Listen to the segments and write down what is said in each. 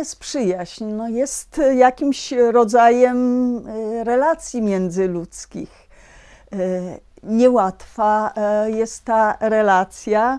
jest przyjaźń? No jest jakimś rodzajem relacji międzyludzkich. Niełatwa jest ta relacja,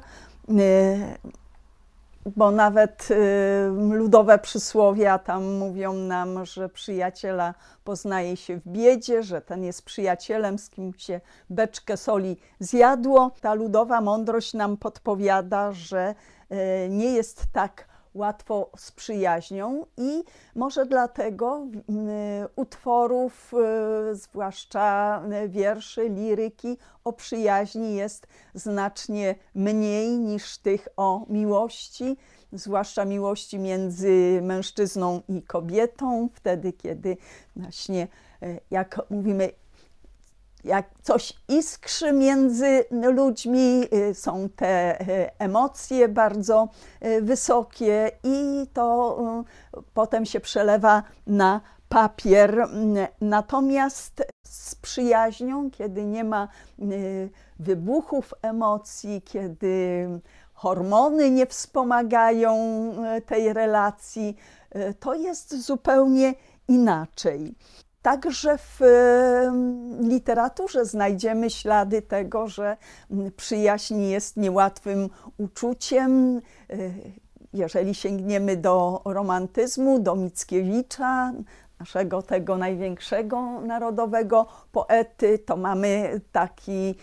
bo nawet ludowe przysłowia tam mówią nam, że przyjaciela poznaje się w biedzie, że ten jest przyjacielem, z kim się beczkę soli zjadło. Ta ludowa mądrość nam podpowiada, że nie jest tak łatwo z przyjaźnią i może dlatego utworów, zwłaszcza wierszy, liryki o przyjaźni jest znacznie mniej niż tych o miłości, zwłaszcza miłości między mężczyzną i kobietą, wtedy kiedy właśnie, jak mówimy, jak coś iskrzy między ludźmi, są te emocje bardzo wysokie i to potem się przelewa na papier. Natomiast z przyjaźnią, kiedy nie ma wybuchów emocji, kiedy hormony nie wspomagają tej relacji, to jest zupełnie inaczej. Także w literaturze znajdziemy ślady tego, że przyjaźń jest niełatwym uczuciem. Jeżeli sięgniemy do romantyzmu, do Mickiewicza, naszego tego największego narodowego poety, to mamy taki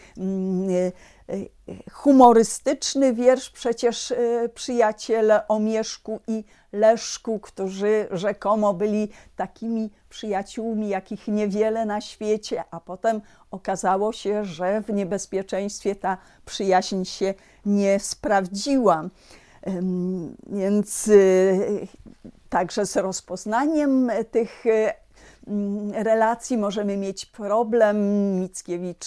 humorystyczny wiersz, przecież przyjaciele o Mieszku i Leszku, którzy rzekomo byli takimi przyjaciółmi, jakich niewiele na świecie, a potem okazało się, że w niebezpieczeństwie ta przyjaźń się nie sprawdziła. Więc także z rozpoznaniem tych relacji możemy mieć problem. Mickiewicz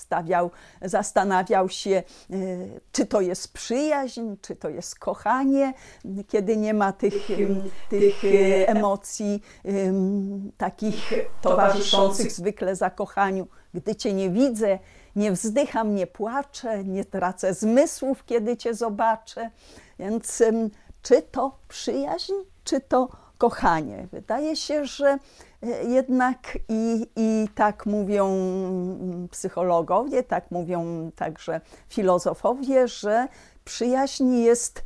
zastanawiał się, czy to jest przyjaźń, czy to jest kochanie, kiedy nie ma tych emocji takich towarzyszących zwykle zakochaniu. Gdy cię nie widzę, nie wzdycham, nie płaczę, nie tracę zmysłów, kiedy cię zobaczę. Więc czy to przyjaźń, czy to kochanie? Wydaje się, że jednak i tak mówią psychologowie, tak mówią także filozofowie, że przyjaźń jest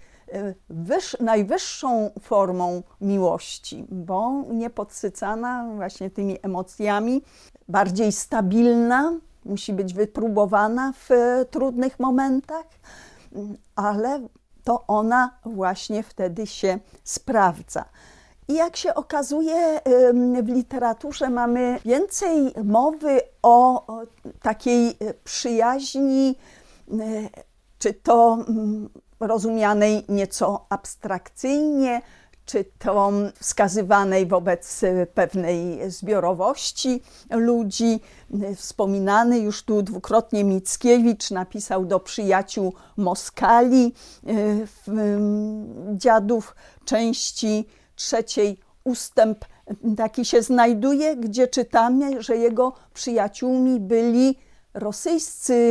najwyższą formą miłości, bo niepodsycana właśnie tymi emocjami, bardziej stabilna, musi być wypróbowana w trudnych momentach, ale to ona właśnie wtedy się sprawdza. I jak się okazuje, w literaturze mamy więcej mowy o takiej przyjaźni, czy to rozumianej nieco abstrakcyjnie, czy to wskazywanej wobec pewnej zbiorowości ludzi. Wspominany już tu dwukrotnie Mickiewicz napisał do przyjaciół Moskali w Dziadów części 3 ustęp taki się znajduje, gdzie czytamy, że jego przyjaciółmi byli rosyjscy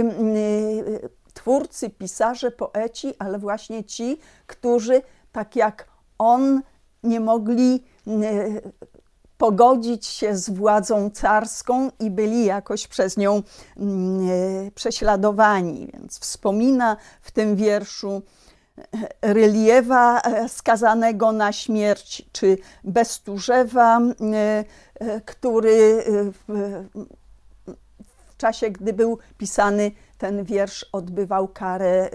twórcy, pisarze, poeci, ale właśnie ci, którzy tak jak on nie mogli pogodzić się z władzą carską i byli jakoś przez nią prześladowani. Więc wspomina w tym wierszu Ryliewa skazanego na śmierć, czy Bestúżewa, który w czasie, gdy był pisany ten wiersz, odbywał karę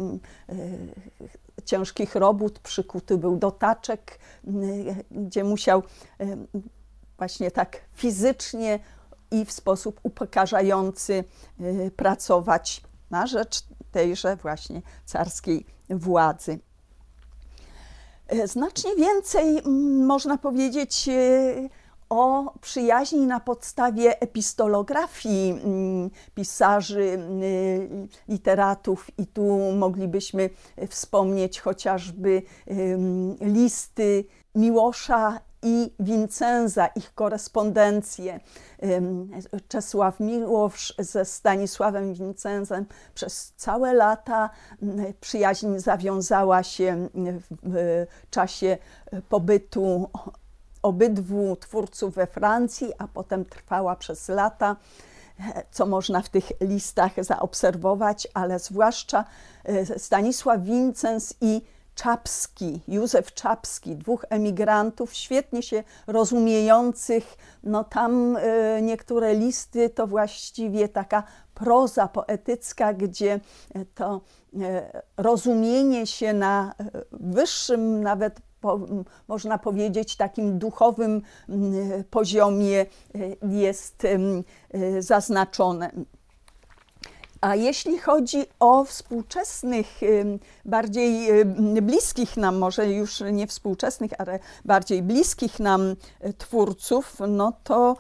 ciężkich robót, przykuty był do taczek, gdzie musiał właśnie tak fizycznie i w sposób upokarzający pracować na rzecz tejże właśnie carskiej władzy. Znacznie więcej można powiedzieć o przyjaźni na podstawie epistolografii pisarzy, literatów i tu moglibyśmy wspomnieć chociażby listy Miłosza i Wincenza, ich korespondencję. Czesław Miłosz ze Stanisławem Wincenzem przez całe lata przyjaźń zawiązała się w czasie pobytu obydwu twórców we Francji, a potem trwała przez lata, co można w tych listach zaobserwować, ale zwłaszcza Stanisław Wincenz i Czapski, Józef Czapski, dwóch emigrantów świetnie się rozumiejących. No tam niektóre listy to właściwie taka proza poetycka, gdzie to rozumienie się na wyższym, nawet można powiedzieć takim duchowym poziomie jest zaznaczone. A jeśli chodzi o współczesnych, bardziej bliskich nam, może już nie współczesnych, ale bardziej bliskich nam twórców, no to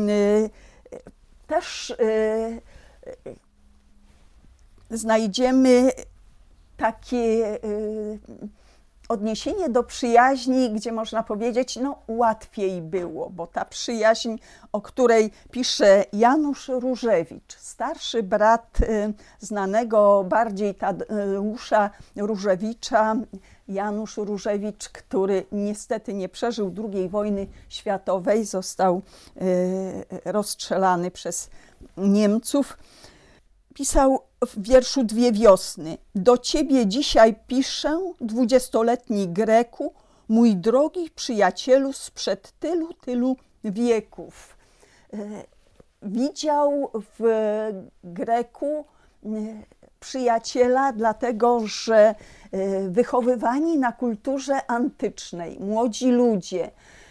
też znajdziemy takie odniesienie do przyjaźni, gdzie można powiedzieć, no łatwiej było, bo ta przyjaźń, o której pisze Janusz Różewicz, starszy brat znanego bardziej Tadeusza Różewicza, Janusz Różewicz, który niestety nie przeżył II wojny światowej, został rozstrzelany przez Niemców, pisał w wierszu Dwie wiosny. Do ciebie dzisiaj piszę, 20-letni Greku, mój drogi przyjacielu sprzed tylu wieków. Widział w Greku przyjaciela, dlatego że wychowywani na kulturze antycznej, młodzi ludzie,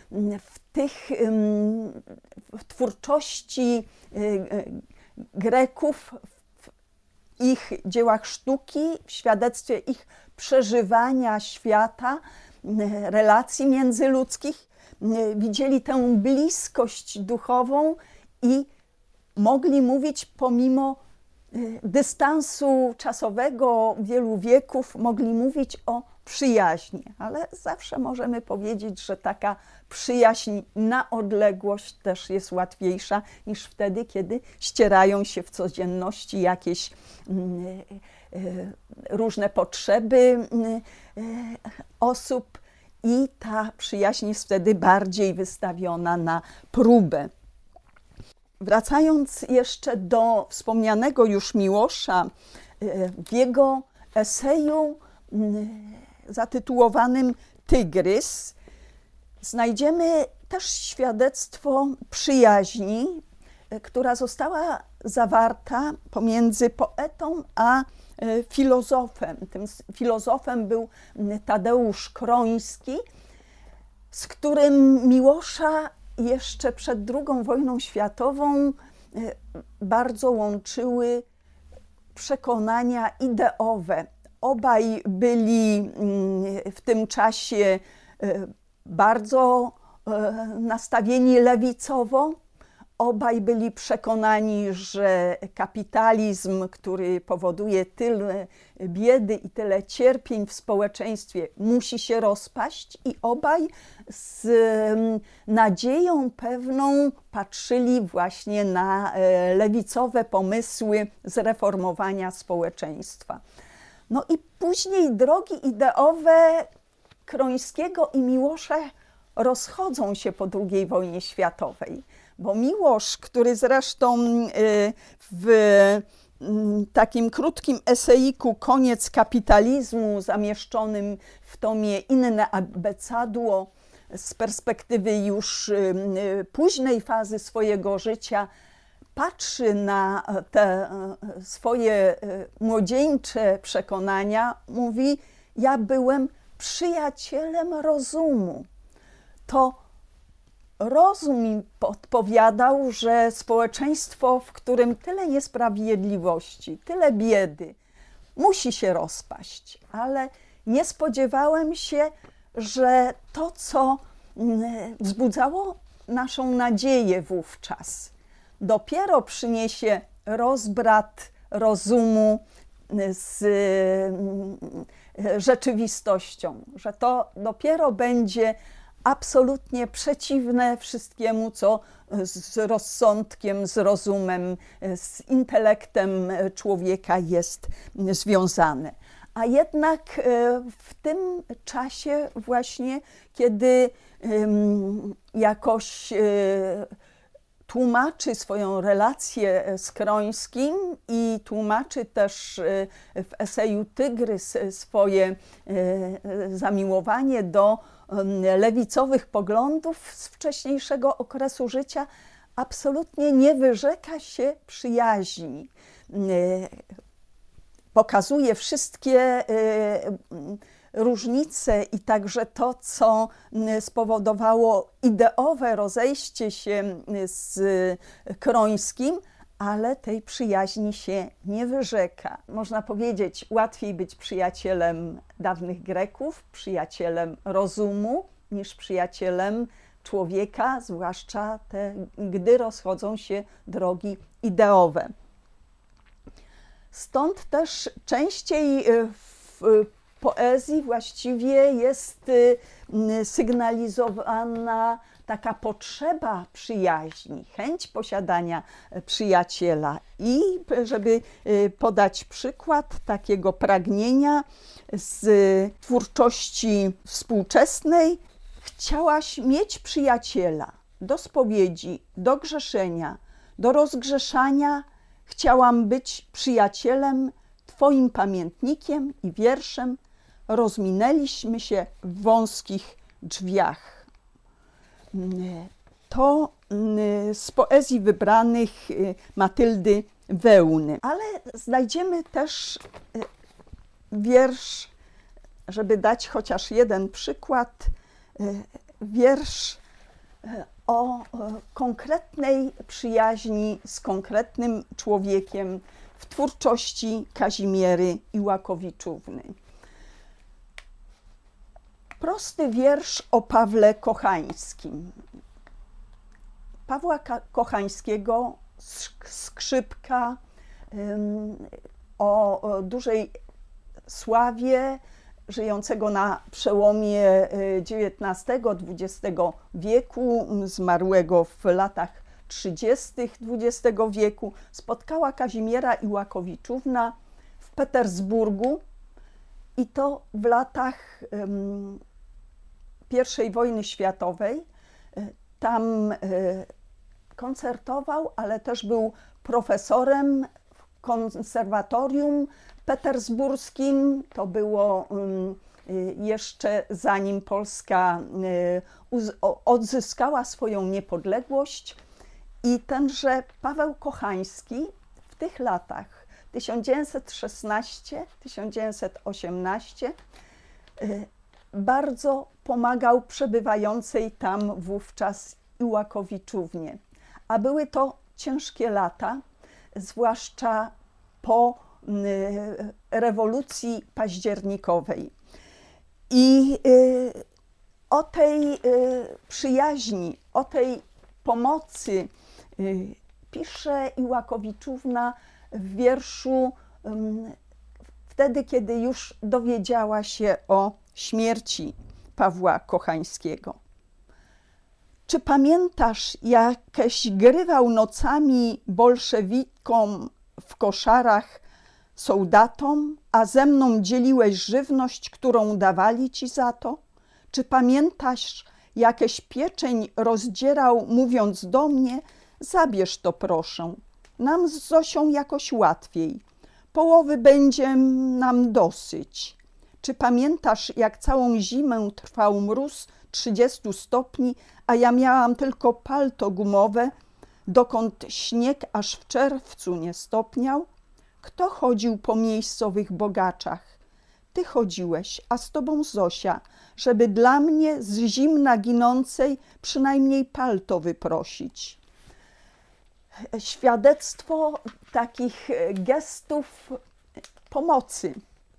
w twórczości Greków, w ich dziełach sztuki, w świadectwie ich przeżywania świata, relacji międzyludzkich, widzieli tę bliskość duchową i mogli mówić pomimo dystansu czasowego wielu wieków, mogli mówić o przyjaźni, ale zawsze możemy powiedzieć, że taka przyjaźń na odległość też jest łatwiejsza niż wtedy, kiedy ścierają się w codzienności jakieś różne potrzeby osób i ta przyjaźń jest wtedy bardziej wystawiona na próbę. Wracając jeszcze do wspomnianego już Miłosza, w jego eseju zatytułowanym Tygrys znajdziemy też świadectwo przyjaźni, która została zawarta pomiędzy poetą a filozofem. Tym filozofem był Tadeusz Kroński, z którym Miłosza jeszcze przed II wojną światową bardzo łączyły przekonania ideowe. Obaj byli w tym czasie bardzo nastawieni lewicowo. Obaj byli przekonani, że kapitalizm, który powoduje tyle biedy i tyle cierpień w społeczeństwie, musi się rozpaść i obaj z nadzieją pewną patrzyli właśnie na lewicowe pomysły zreformowania społeczeństwa. No i później drogi ideowe Krońskiego i Miłosza rozchodzą się po II wojnie światowej, bo Miłosz, który zresztą w takim krótkim eseiku Koniec kapitalizmu zamieszczonym w tomie Inne abecadło z perspektywy już późnej fazy swojego życia, patrzy na te swoje młodzieńcze przekonania, mówi: ja byłem przyjacielem rozumu. To rozum mi podpowiadał, że społeczeństwo, w którym tyle niesprawiedliwości, tyle biedy, musi się rozpaść, ale nie spodziewałem się, że to, co wzbudzało naszą nadzieję wówczas, dopiero przyniesie rozbrat rozumu z rzeczywistością, że to dopiero będzie absolutnie przeciwne wszystkiemu, co z rozsądkiem, z rozumem, z intelektem człowieka jest związane. A jednak w tym czasie właśnie, kiedy jakoś tłumaczy swoją relację z Krońskim i tłumaczy też w eseju Tygrys swoje zamiłowanie do lewicowych poglądów z wcześniejszego okresu życia, absolutnie nie wyrzeka się przyjaźni. Pokazuje wszystkie różnice i także to, co spowodowało ideowe rozejście się z Krońskim, ale tej przyjaźni się nie wyrzeka. Można powiedzieć, łatwiej być przyjacielem dawnych Greków, przyjacielem rozumu, niż przyjacielem człowieka, zwłaszcza gdy rozchodzą się drogi ideowe. Stąd też częściej w poezji właściwie jest sygnalizowana taka potrzeba przyjaźni, chęć posiadania przyjaciela. I żeby podać przykład takiego pragnienia z twórczości współczesnej, chciałaś mieć przyjaciela do spowiedzi, do grzeszenia, do rozgrzeszania. Chciałam być przyjacielem, Twoim pamiętnikiem i wierszem. Rozminęliśmy się w wąskich drzwiach. To z poezji wybranych Matyldy Wełny. Ale znajdziemy też wiersz, żeby dać chociaż jeden przykład, wiersz o konkretnej przyjaźni z konkretnym człowiekiem w twórczości Kazimiery Iłakowiczówny. Prosty wiersz o Pawle Kochańskim. Pawła Kochańskiego, skrzypka, o dużej sławie, żyjącego na przełomie XIX-XX wieku, zmarłego w latach 30. XX wieku, spotkała Kazimiera Iłakowiczówna w Petersburgu i to w latach I wojny światowej. Tam koncertował, ale też był profesorem w konserwatorium petersburskim. To było jeszcze zanim Polska odzyskała swoją niepodległość. I tenże Paweł Kochański w tych latach 1916-1918 bardzo pomagał przebywającej tam wówczas Iłakowiczównie. A były to ciężkie lata, zwłaszcza po rewolucji październikowej. I o tej przyjaźni, o tej pomocy pisze Iłakowiczówna w wierszu wtedy, kiedy już dowiedziała się o śmierci Pawła Kochańskiego. Czy pamiętasz, jakeś grywał nocami bolszewikom w koszarach sołdatom, a ze mną dzieliłeś żywność, którą dawali ci za to? Czy pamiętasz, jakeś pieczeń rozdzierał, mówiąc do mnie: zabierz to proszę, nam z Zosią jakoś łatwiej, połowy będzie nam dosyć. Czy pamiętasz, jak całą zimę trwał mróz 30 stopni, a ja miałam tylko palto gumowe, dokąd śnieg aż w czerwcu nie stopniał? Kto chodził po miejscowych bogaczach? Ty chodziłeś, a z tobą Zosia, żeby dla mnie z zimna ginącej przynajmniej palto wyprosić. Świadectwo takich gestów pomocy.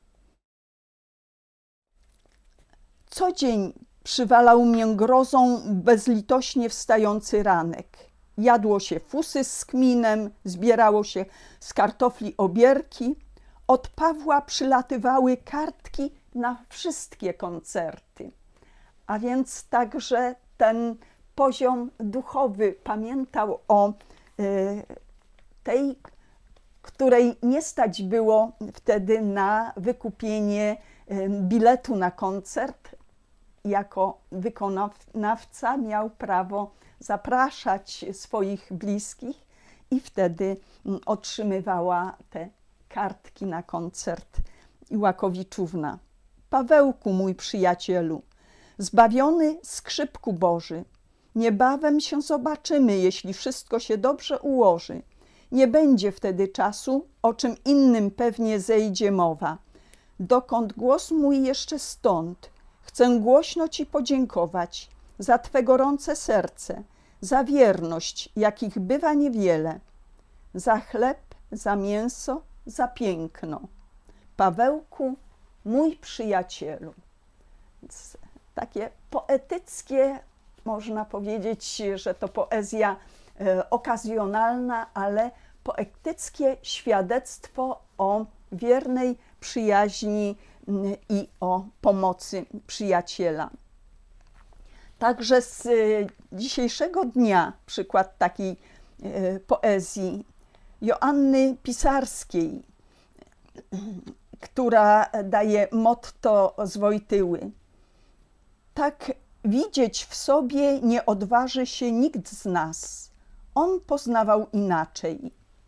Co dzień przywalał mnie grozą bezlitośnie wstający ranek. Jadło się fusy z kminem, zbierało się z kartofli obierki. Od Pawła przylatywały kartki na wszystkie koncerty. a więc także ten poziom duchowy. Pamiętał o tej, której nie stać było wtedy na wykupienie biletu na koncert. Jako wykonawca miał prawo zapraszać swoich bliskich i wtedy otrzymywała te kartki na koncert Iłakowiczówna. Pawełku, mój przyjacielu, zbawiony skrzypku Boży, niebawem się zobaczymy, jeśli wszystko się dobrze ułoży. Nie będzie wtedy czasu, o czym innym pewnie zejdzie mowa. Dokąd głos mój jeszcze stąd, chcę głośno Ci podziękować za Twe gorące serce, za wierność, jakich bywa niewiele, za chleb, za mięso, za piękno. Pawełku, mój przyjacielu. Więc takie poetyckie, można powiedzieć, że to poezja okazjonalna, ale poetyckie świadectwo o wiernej przyjaźni i o pomocy przyjaciela. Także z dzisiejszego dnia przykład takiej poezji Joanny Pisarskiej, która daje motto z Wojtyły. Tak widzieć w sobie nie odważy się nikt z nas. On poznawał inaczej.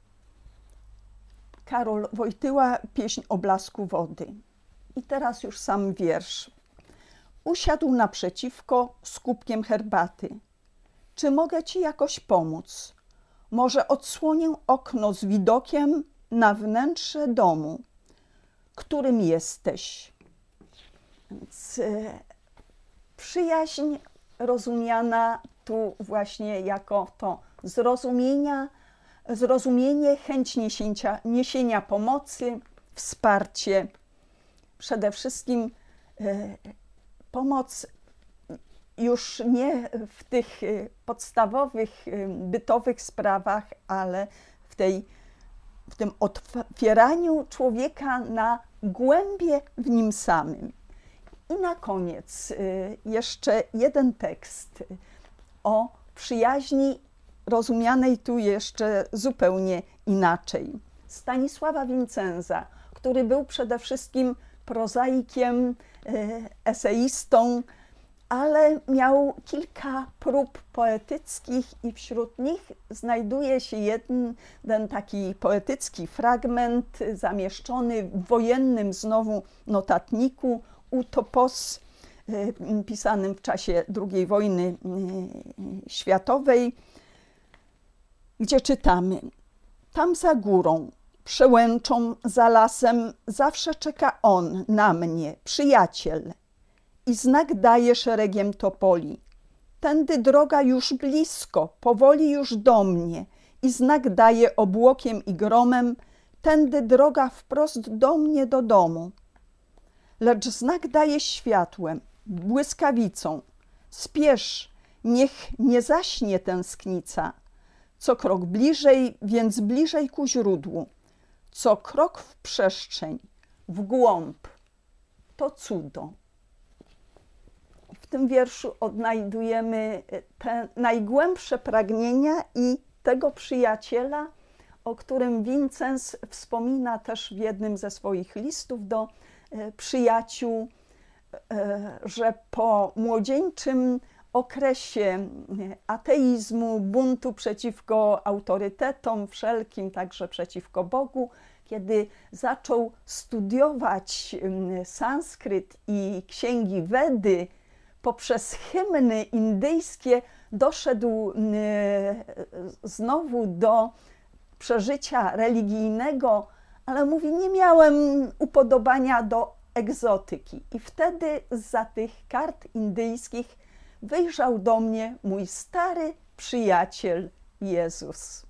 Karol Wojtyła, pieśń o blasku wody. I teraz już sam wiersz. Usiadł naprzeciwko z kubkiem herbaty. Czy mogę ci jakoś pomóc? Może odsłonię okno z widokiem na wnętrze domu, którym jesteś. Więc przyjaźń rozumiana tu właśnie jako to zrozumienie, chęć niesienia pomocy, wsparcie. Przede wszystkim pomoc już nie w tych podstawowych, bytowych sprawach, ale w tym otwieraniu człowieka na głębie w nim samym. I na koniec jeszcze jeden tekst o przyjaźni rozumianej tu jeszcze zupełnie inaczej. Stanisława Vincenza, który był przede wszystkim prozaikiem, eseistą, ale miał kilka prób poetyckich i wśród nich znajduje się jeden taki poetycki fragment zamieszczony w wojennym znowu notatniku Utopos, pisanym w czasie II wojny światowej, gdzie czytamy: tam za górą, przełęczą, za lasem zawsze czeka on na mnie, przyjaciel, i znak daje szeregiem topoli. Tędy droga już blisko, powoli już do mnie, i znak daje obłokiem i gromem, tędy droga wprost do mnie do domu. Lecz znak daje światłem, błyskawicą. Spiesz, niech nie zaśnie tęsknica. Co krok bliżej, więc bliżej ku źródłu. Co krok w przestrzeń, w głąb, to cudo. W tym wierszu odnajdujemy te najgłębsze pragnienia i tego przyjaciela, o którym Vincenz wspomina też w jednym ze swoich listów do przyjaciół, że po młodzieńczym okresie ateizmu, buntu przeciwko autorytetom wszelkim, także przeciwko Bogu, kiedy zaczął studiować sanskryt i księgi Wedy, poprzez hymny indyjskie doszedł znowu do przeżycia religijnego, ale mówi, nie miałem upodobania do egzotyki. I wtedy zza tych kart indyjskich wyjrzał do mnie mój stary przyjaciel Jezus.